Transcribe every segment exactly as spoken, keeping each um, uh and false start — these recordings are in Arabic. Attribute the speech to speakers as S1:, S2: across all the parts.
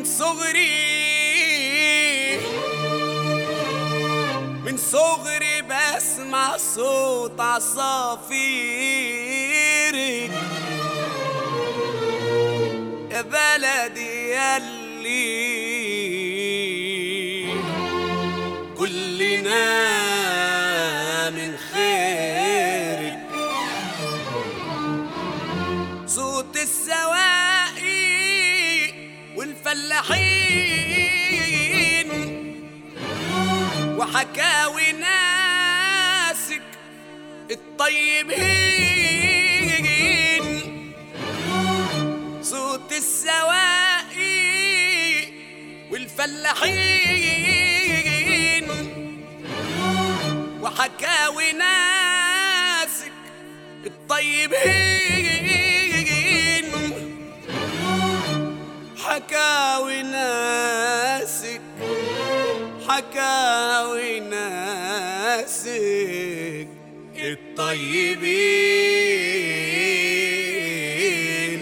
S1: صغري من صغري بسمع صوت عصافيرك يا بلدي ياللي كلنا من خيرك. صوت السواقي والفلاحين وحكاوي ناسك الطيبين. صوت السواقي والفلاحين وحكاوي ناسك الطيبين. حكاوي ناسك حكاوي ناسك الطيبين.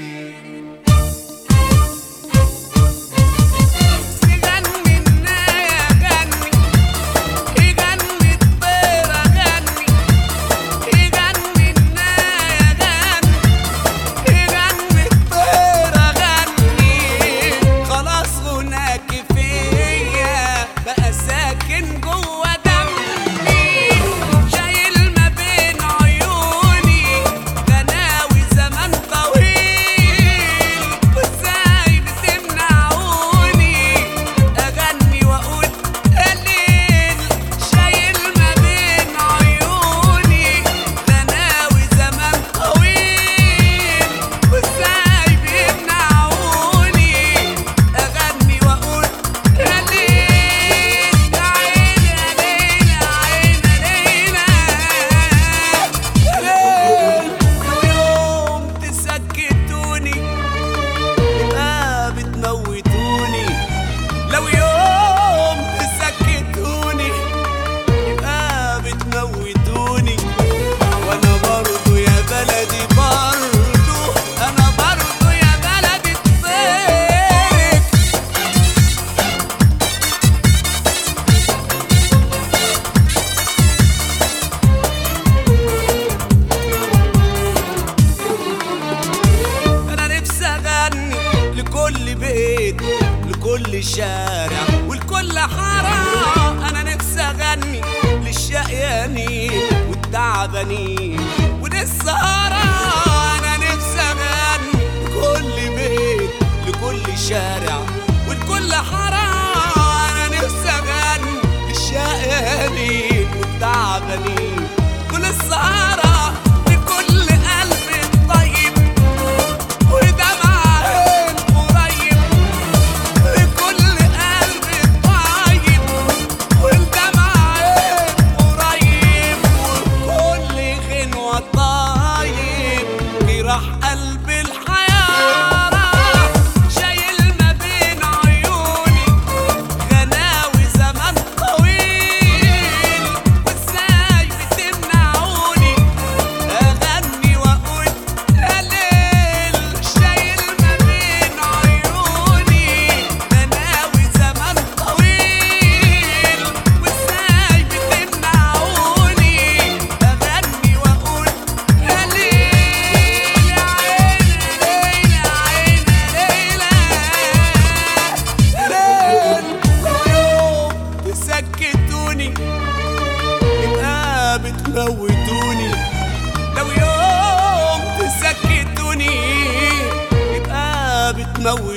S1: يغني النايا غني يغني الطير غني يغني النايا غني يغني الطير غني. خلاص غناك فيا بقى ساكن جوا دمي. شايل ما بين عيوني غناوي زمان طويل. وازاي بتمنعوني اغني واقول قليل. شايل ما بين عيوني غناوي زمان طويل. وازاي بيمنعوني اغني واقول قليل. يا عيني يا ليلى يا عيني ليلى ليل. ويوم تسكتوني يبقى بتموتوني. لو يوم تسكتوني يبقى بتموتوني. وانا برضو يا بلدي برضو انا برضو يا بلدي طيرك. انا نفسي اغني لكل بيت لكل شارع ولكل حارة. انا نفسي اغني للشقيانين والتعبانين وللسهرة. انا نفسي اغني لكل بيت لكل شارع ولكل حارة. انا نفسي اغني للشقيانين والتعبانين وللسهرة. لكل قلب طيب ودمع عين قريب. لكل قلب طيب والدمع عين قريب. وكل غنوة طيب جراح قلب الحيارة. شايل ما بين عيوني غناوي زمان طويل. وازاي بتمنعوني اغني واقول قليل. شايل ما بين عيوني غناوي زمان طويل. وازاي بتمنعوني اغني واقول قليل. يا عيني ليلى يا عيني ليلى ليل. لو يوم تسكتوني يبقى بتموتوني. لو يوم تسكتوني يبقى بتموتوني.